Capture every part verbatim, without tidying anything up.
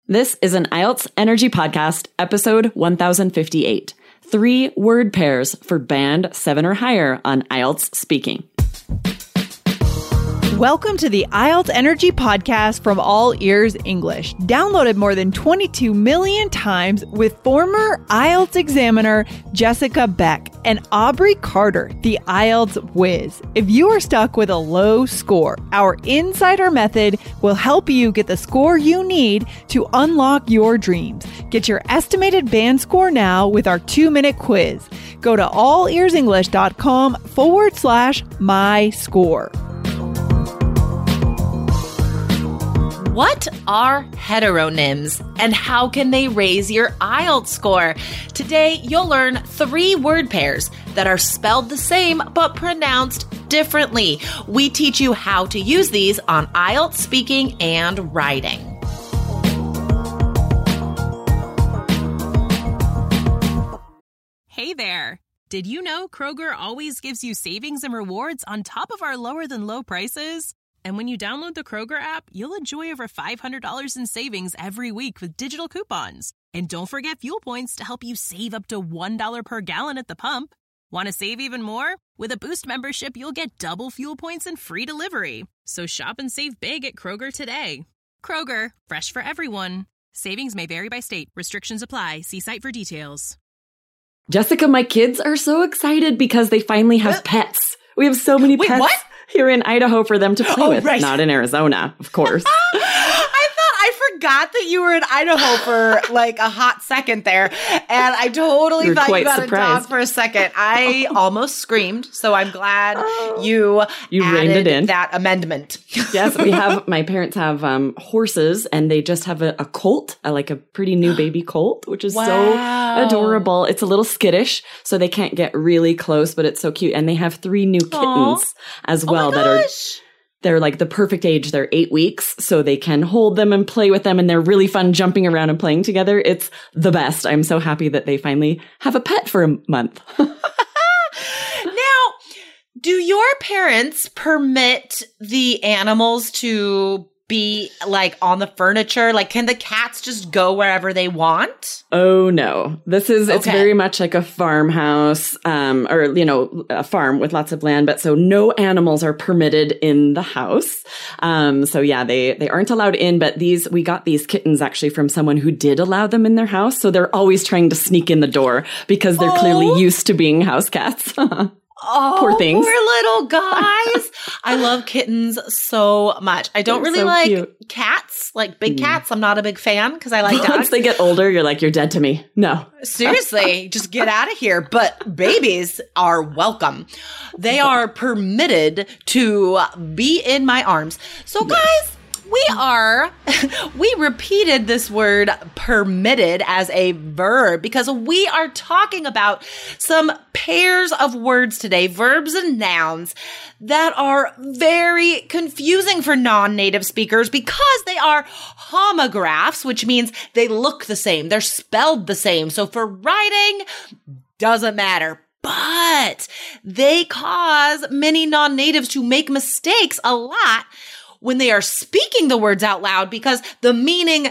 This is an I E L T S Energy Podcast, episode one thousand fifty-eight. Three word pairs for band seven or higher on I E L T S speaking. Welcome to the I E L T S Energy Podcast from All Ears English, downloaded more than twenty-two million times with former I E L T S examiner Jessica Beck and Aubrey Carter, the I E L T S whiz. If you are stuck with a low score, our Insider Method will help you get the score you need to unlock your dreams. Get your estimated band score now with our two-minute quiz. Go to allearsenglish.com forward slash my score. What are heteronyms and how can they raise your I E L T S score? Today, you'll learn three word pairs that are spelled the same but pronounced differently. We teach you how to use these on I E L T S speaking and writing. Hey there! Did you know Kroger always gives you savings and rewards on top of our lower than low prices? And when you download the Kroger app, you'll enjoy over five hundred dollars in savings every week with digital coupons. And don't forget fuel points to help you save up to one dollar per gallon at the pump. Want to save even more? With a Boost membership, you'll get double fuel points and free delivery. So shop and save big at Kroger today. Kroger, fresh for everyone. Savings may vary by state. Restrictions apply. See site for details. Jessica, my kids are so excited because they finally have What? pets. We have so many Wait, pets what? here in Idaho for them to play Oh, with. right. Not in Arizona, of course. I thought I forgot that you were in Idaho for like a hot second there. And I totally You're thought you quite got surprised. a dog for a second. I almost screamed. So I'm glad you, You added reined it in. that amendment. Yes, we have, my parents have um, horses and they just have a, a colt, a, like a pretty new baby colt, which is Wow. so adorable. It's a little skittish, so they can't get really close, but it's so cute. And they have three new kittens Aw. as Oh well my that are, gosh. they're like the perfect age. They're eight weeks, so they can hold them and play with them. And they're really fun jumping around and playing together. It's the best. I'm so happy that they finally have a pet for a month. Now, do your parents permit the animals to be like on the furniture? Like, can the cats just go wherever they want? Oh no. This is, it's Okay. very much like a farmhouse, um, or, you know, a farm with lots of land, but so no animals are permitted in the house. Um, so yeah, they, they aren't allowed in, but these, we got these kittens actually from someone who did allow them in their house. So they're always trying to sneak in the door because they're Oh. clearly used to being house cats. Oh, Poor things. Poor little guys. I love kittens so much. I don't They're really so like cute. cats, like big cats. I'm not a big fan because I like Once dogs. they get older, you're like, you're dead to me. No. Seriously, just get out of here. But babies are welcome. They are permitted to be in my arms. So guys, we are, we repeated this word permitted as a verb because we are talking about some pairs of words today, verbs and nouns that are very confusing for non-native speakers because they are homographs, which means they look the same. They're spelled the same. So for writing, doesn't matter. But they cause many non-natives to make mistakes a lot when they are speaking the words out loud because the meaning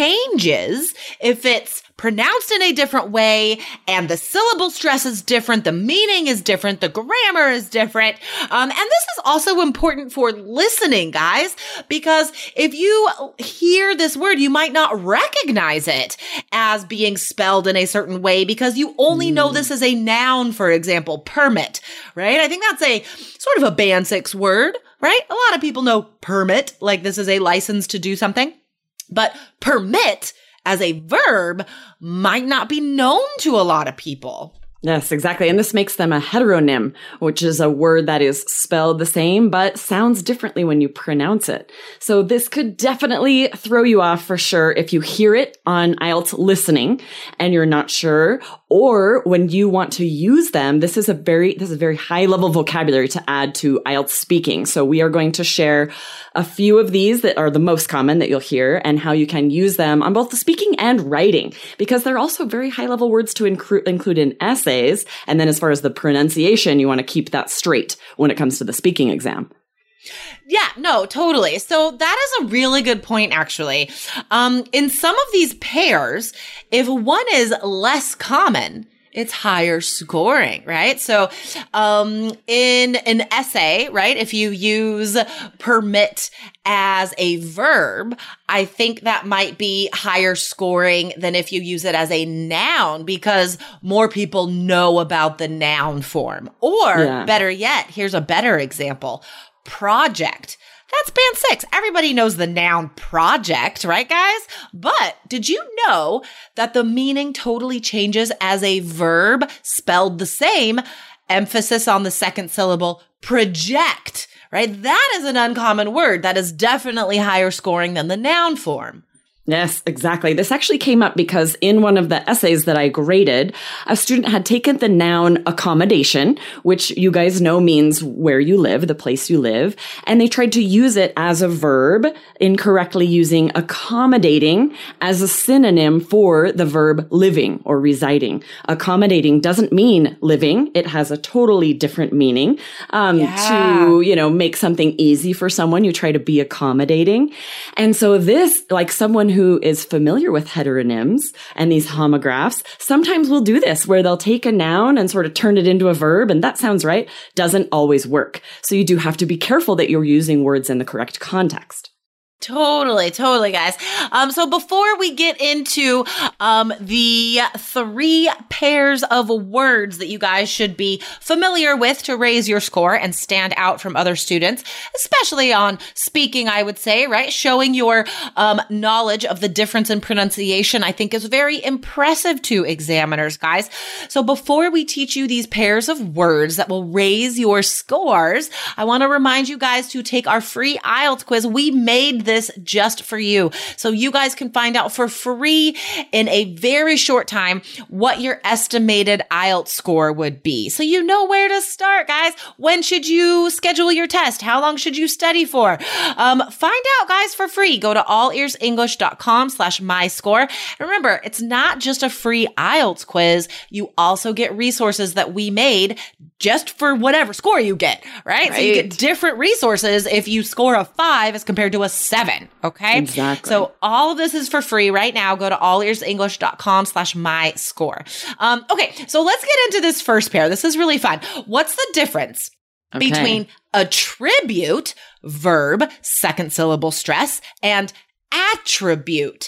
changes if it's pronounced in a different way and the syllable stress is different, the meaning is different, the grammar is different. Um, and this is also important for listening, guys, because if you hear this word, you might not recognize it as being spelled in a certain way because you only know this as a noun, for example, permit, right? I think that's a sort of a band six word. Right? A lot of people know permit, like this is a license to do something, but permit as a verb might not be known to a lot of people. Yes, exactly. And this makes them a heteronym, which is a word that is spelled the same, but sounds differently when you pronounce it. So this could definitely throw you off for sure if you hear it on I E L T S listening and you're not sure, or when you want to use them. This is a very, this is a very high level vocabulary to add to I E L T S speaking. So we are going to share a few of these that are the most common that you'll hear and how you can use them on both the speaking and writing, because they're also very high level words to incru- include in essays. And then as far as the pronunciation, you want to keep that straight when it comes to the speaking exam. Yeah, no, totally. So that is a really good point, actually. Um, in some of these pairs, if one is less common, it's higher scoring, right? So, um, in an essay, right, if you use permit as a verb, I think that might be higher scoring than if you use it as a noun because more people know about the noun form. Or Yeah. better yet, here's a better example. Project. That's band six. Everybody knows the noun project, right, guys? But did you know that the meaning totally changes as a verb spelled the same? Emphasis on the second syllable, project, right? That is an uncommon word. That is definitely higher scoring than the noun form. Yes, exactly. This actually came up because in one of the essays that I graded, a student had taken the noun accommodation, which you guys know means where you live, the place you live, and they tried to use it as a verb, incorrectly using accommodating as a synonym for the verb living or residing. Accommodating doesn't mean living. It has a totally different meaning. Um, Yeah. to, you know, make something easy for someone, you try to be accommodating. And so this, like someone who is familiar with heteronyms and these homographs, sometimes will do this where they'll take a noun and sort of turn it into a verb. And that sounds right. Doesn't always work. So you do have to be careful that you're using words in the correct context. Totally, totally, guys. Um, so before we get into um, the three pairs of words that you guys should be familiar with to raise your score and stand out from other students, especially on speaking, I would say, right? Showing your um, knowledge of the difference in pronunciation, I think is very impressive to examiners, guys. So before we teach you these pairs of words that will raise your scores, I want to remind you guys to take our free I E L T S quiz. We made this just for you. So you guys can find out for free in a very short time what your estimated I E L T S score would be. So you know where to start, guys. When should you schedule your test? How long should you study for? Um, find out, guys, for free. Go to allearsenglish.com slash my score. And remember, it's not just a free I E L T S quiz. You also get resources that we made just for whatever score you get, right? Right. So you get different resources if you score a five as compared to a seven. Okay. Exactly. So all of this is for free right now. Go to allearsenglish.com slash my score. Um, okay. So let's get into this first pair. This is really fun. What's the difference Okay. between attribute, verb, second syllable stress, and attribute,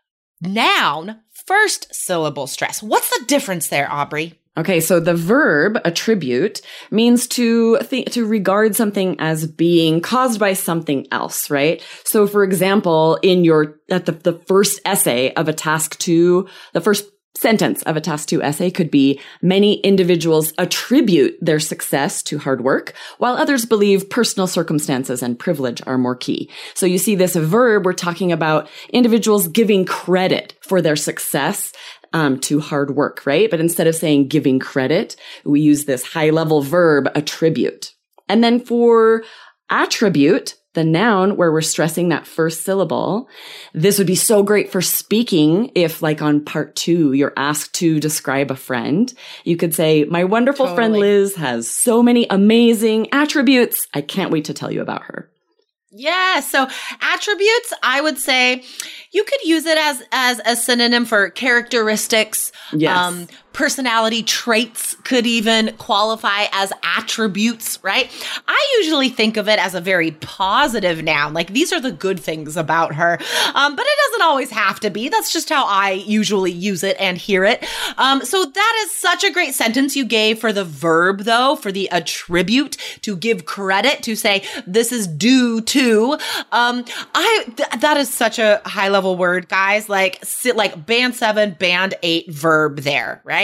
noun, first syllable stress? What's the difference there, Aubrey? Okay, so the verb attribute means to th- to regard something as being caused by something else, right? So for example, in your at the, the first essay of a task two, the first sentence of a task two essay could be many individuals attribute their success to hard work, while others believe personal circumstances and privilege are more key. So you see this verb, we're talking about individuals giving credit for their success Um, to hard work, right? But instead of saying giving credit, we use this high level verb attribute. And then for attribute, the noun where we're stressing that first syllable, this would be so great for speaking if like on part two, you're asked to describe a friend. You could say, my wonderful Totally. friend Liz has so many amazing attributes. I can't wait to tell you about her. Yeah. So attributes, I would say you could use it as, as a synonym for characteristics. Yes. Um, personality traits could even qualify as attributes, right? I usually think of it as a very positive noun. Like these are the good things about her. Um, but it doesn't always have to be. That's just how I usually use it and hear it. Um, so that is such a great sentence you gave for the verb though, for the attribute, to give credit, to say this is due to. Um, I, th- that is such a high level word, guys, like, sit like band seven, band eight verb there, right?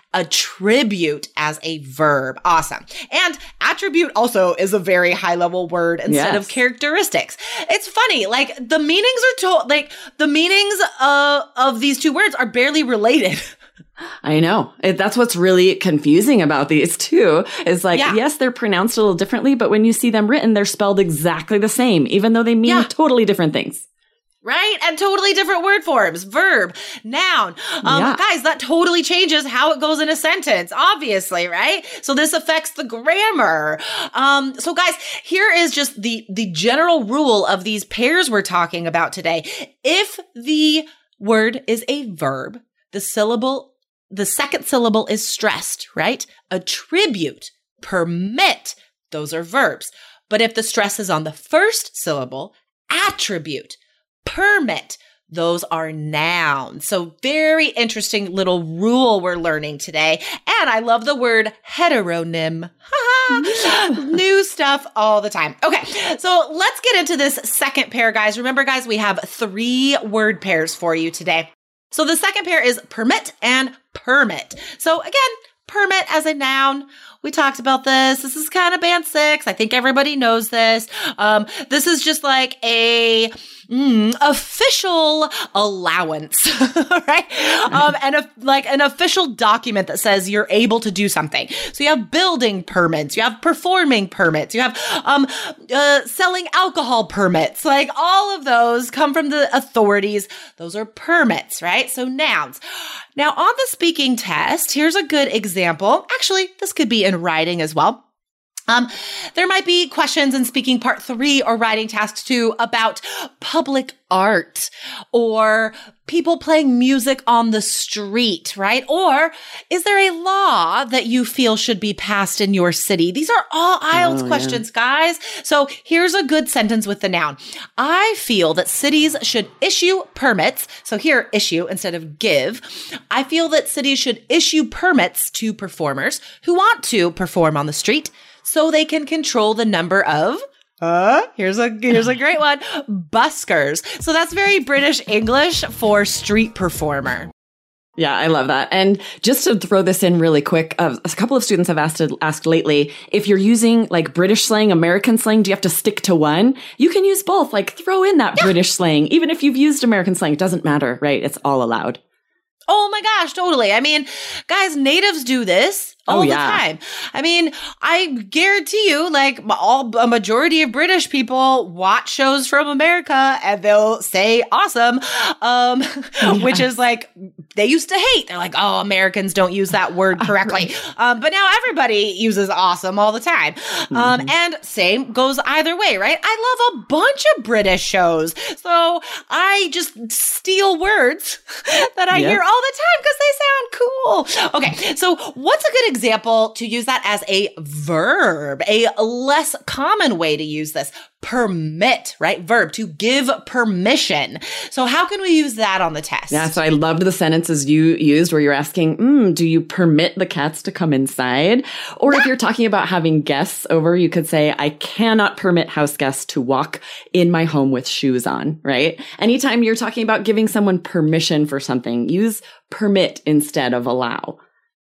Attribute as a verb. Awesome. And attribute also is a very high level word instead Yes. of characteristics. It's funny. Like the meanings are to- like the meanings uh, of these two words are barely related. I know. It, that's what's really confusing about these two is like, Yeah. yes, they're pronounced a little differently, but when you see them written, they're spelled exactly the same, even though they mean Yeah. totally different things. right? And totally different word forms, verb, noun. Um, Yeah. Guys, that totally changes how it goes in a sentence, obviously, right? So this affects the grammar. Um, so guys, here is just the, the general rule of these pairs we're talking about today. If the word is a verb, the syllable, the second syllable is stressed, right? Attribute, permit, those are verbs. But if the stress is on the first syllable, attribute, permit, those are nouns. So very interesting little rule we're learning today. And I love the word heteronym. New stuff all the time. Okay, so let's get into this second pair, guys. Remember, guys, we have three word pairs for you today. So the second pair is permit and permit. So again, permit as a noun. We talked about this. This is kind of band six. I think everybody knows this. Um, this is just like a mm, official allowance, right? Um, and a, like an official document that says you're able to do something. So you have building permits, you have performing permits, you have um, uh, selling alcohol permits. Like all of those come from the authorities. Those are permits, right? So nouns. Now on the speaking test, here's a good example. Actually, this could be in writing as well. Um, there might be questions in speaking part three or writing task two about public art or people playing music on the street, right? Or is there a law that you feel should be passed in your city? These are all I E L T S Oh, questions, yeah. guys. So here's a good sentence with the noun. I feel that cities should issue permits. So here, issue instead of give. I feel that cities should issue permits to performers who want to perform on the street, so they can control the number of, uh, here's a, here's a great one, buskers. So that's very British English for street performer. Yeah, I love that. And just to throw this in really quick, uh, a couple of students have asked asked lately, if you're using like British slang, American slang, do you have to stick to one? You can use both. Like throw in that yeah. British slang. Even if you've used American slang, it doesn't matter, right? It's all allowed. Oh my gosh, totally. I mean, guys, natives do this all oh, yeah. the time. I mean, I guarantee you, like all a majority of British people watch shows from America and they'll say awesome, um, yes. which is like, they used to hate. They're like, oh, Americans don't use that word correctly. um, but now everybody uses awesome all the time. Mm-hmm. Um, and same goes either way, right? I love a bunch of British shows. So I just steal words that I yep. hear all the time because they sound cool. Okay, so what's a good example to use that as a verb? A less common way to use this. Permit, right? Verb, to give permission. So how can we use that on the test? Yeah, so I loved the sentences you used where you're asking, mm, do you permit the cats to come inside? Or yeah. if you're talking about having guests over, you could say, I cannot permit house guests to walk in my home with shoes on, right? Anytime you're talking about giving someone permission for something, use permit instead of allow.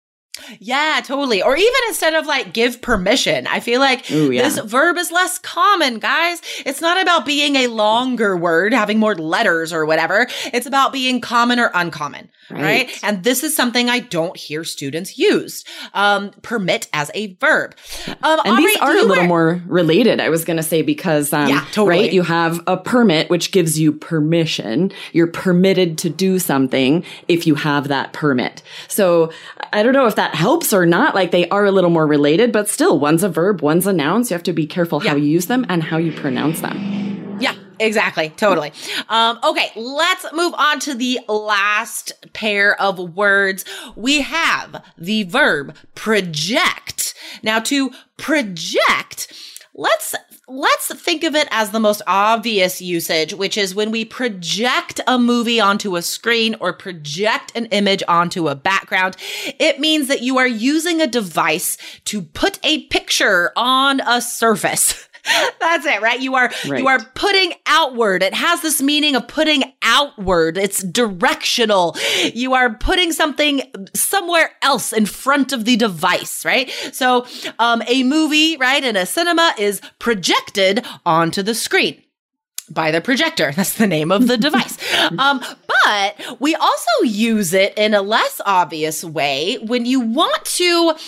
Yeah, totally. Or even instead of like give permission, I feel like Ooh, yeah. this verb is less common, guys. It's not about being a longer word, having more letters or whatever. It's about being common or uncommon, right? right? And this is something I don't hear students use. Um, permit as a verb. Um, and Aubrey, these are a little wear- more related, I was going to say, because, um, yeah, totally. right, you have a permit, which gives you permission. You're permitted to do something if you have that permit. So I don't know if that helps or not. Like they are a little more related, but still one's a verb, one's a noun. So you have to be careful yeah. how you use them and how you pronounce them. Yeah, exactly. Totally. Um, okay. Let's move on to the last pair of words. We have the verb project. Now to project, let's Let's think of it as the most obvious usage, which is when we project a movie onto a screen or project an image onto a background. It means that you are using a device to put a picture on a surface. That's it, right? You are right. you are putting outward. It has this meaning of putting outward. It's directional. You are putting something somewhere else in front of the device, right? So um, a movie, right, in a cinema is projected onto the screen by the projector. That's the name of the device. Um, but we also use it in a less obvious way when you want to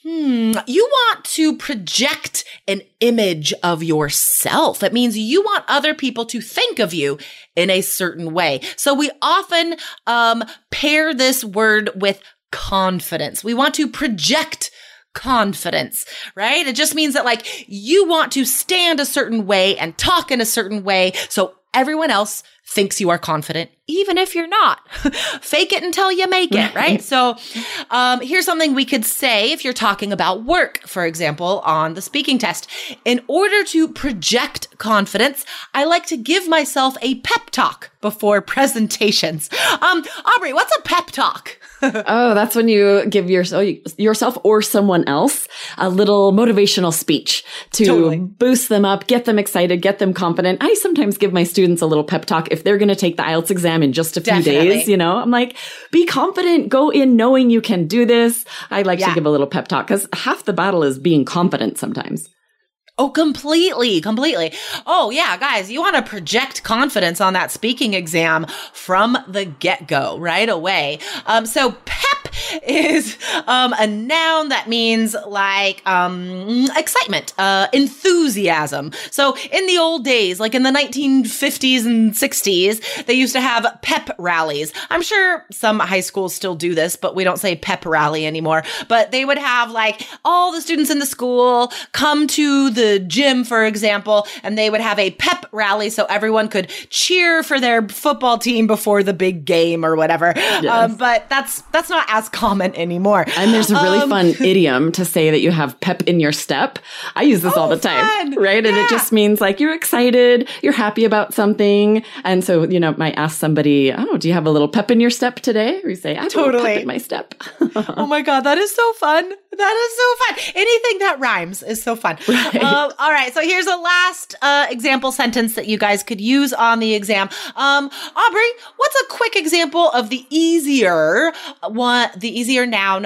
Hmm, you want to project an image of yourself. It means you want other people to think of you in a certain way. So we often um, pair this word with confidence. We want to project confidence, right? It just means that like you want to stand a certain way and talk in a certain way so everyone else thinks you are confident, even if you're not. Fake it until you make it, right? So um, here's something we could say if you're talking about work, for example, on the speaking test. In order to project confidence, I like to give myself a pep talk before presentations. Um, Aubrey, what's a pep talk? Oh, that's when you give your, yourself or someone else a little motivational speech to Totally. boost them up, get them excited, get them confident. I sometimes give my students a little pep talk if they're going to take the I E L T S exam in just a few Definitely. days, you know, I'm like, be confident, go in knowing you can do this. I like Yeah. to give a little pep talk because half the battle is being confident sometimes. Oh, completely, completely. Oh, yeah, guys, you want to project confidence on that speaking exam from the get-go, right away. Um, so pep is um, a noun that means like um, excitement, uh, enthusiasm. So in the old days, like in the nineteen fifties and sixties, they used to have pep rallies. I'm sure some high schools still do this, but we don't say pep rally anymore. But they would have like all the students in the school come to the gym, for example, and they would have a pep rally so everyone could cheer for their football team before the big game or whatever. Yes. Um, but that's that's not as common anymore. And there's a really Um, fun idiom to say that you have pep in your step. I use this Oh, all the time, fun. right? And Yeah. it just means like you're excited, you're happy about something. And so, you know, might ask somebody, oh, do you have a little pep in your step today? Or you say, I have a little Totally. pep in my step. Oh my God, that is so fun. That is so fun. Anything that rhymes is so fun. Right. Um, all right. So here's a last uh, example sentence that you guys could use on the exam. Um, Aubrey, what's a quick example of the easier one, the easier noun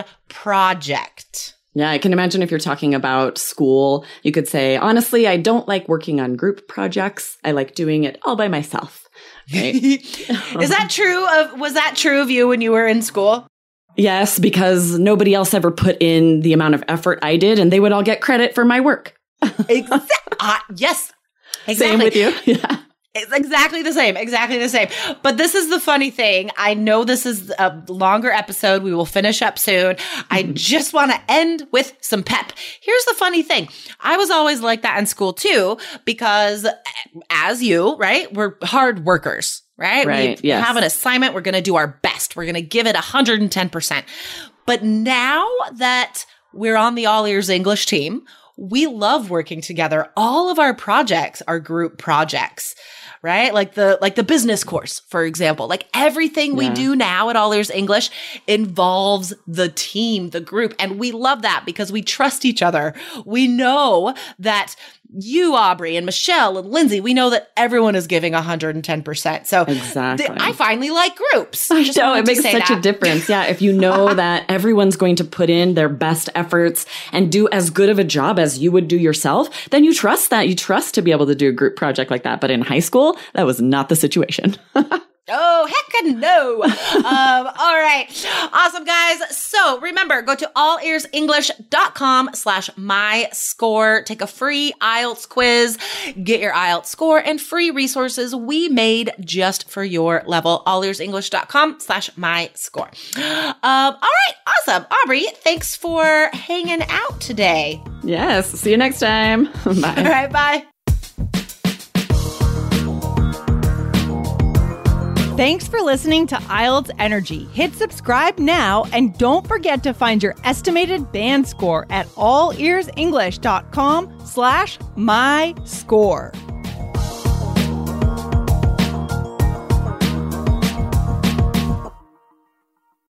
project? Yeah, I can imagine if you're talking about school, you could say, honestly, I don't like working on group projects. I like doing it all by myself. Right? Is that true of, was that true of you when you were in school? Yes, because nobody else ever put in the amount of effort I did, and they would all get credit for my work. Exactly. uh, yes. Exactly. Same with you. Yeah. It's exactly the same, exactly the same. But this is the funny thing. I know this is a longer episode. We will finish up soon. I just want to end with some pep. Here's the funny thing. I was always like that in school too, because as you, right, we're hard workers, right? Right, We yes. have an assignment. We're going to do our best. We're going to give it one hundred ten percent. But now that we're on the All Ears English team, we love working together. All of our projects are group projects, right? Like the, like the business course, for example, like everything we Yeah. do now at All Ears English involves the team, the group. And we love that because we trust each other. We know that you, Aubrey, and Michelle and Lindsay, we know that everyone is giving one hundred ten percent. So Exactly. th- I finally like groups. I Just know, wanted it to makes say such that. a difference. Yeah, if you know that everyone's going to put in their best efforts and do as good of a job as you would do yourself, then you trust that. You trust to be able to do a group project like that. But in high school, that was not the situation. Oh, heck no. um, all right. Awesome, guys. So remember, go to allearsenglish.com slash my score. Take a free I E L T S quiz, get your I E L T S score and free resources we made just for your level. allearsenglish.com slash my score. Um, all right. Awesome. Aubrey, thanks for hanging out today. Yes. See you next time. Bye. All right. Bye. Thanks for listening to I E L T S Energy. Hit subscribe now and don't forget to find your estimated band score at allearsenglish.com slash my score.